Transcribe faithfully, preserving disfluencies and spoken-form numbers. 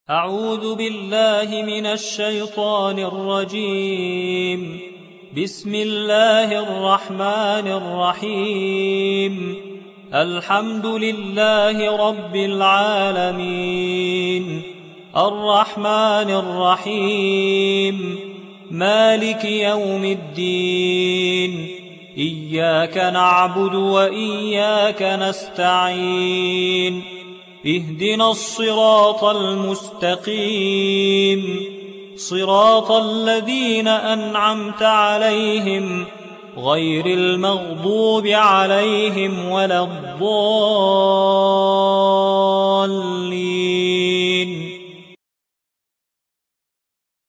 أعوذ بالله من الشيطان الرجيم. بسم الله الرحمن الرحيم. الحمد لله رب العالمين، الرحمن الرحيم، مالك يوم الدين. إياك نعبد وإياك نستعين. اهدنا الصراط المستقيم، صراط الذين أنعمت عليهم غير المغضوب عليهم ولا الضالين.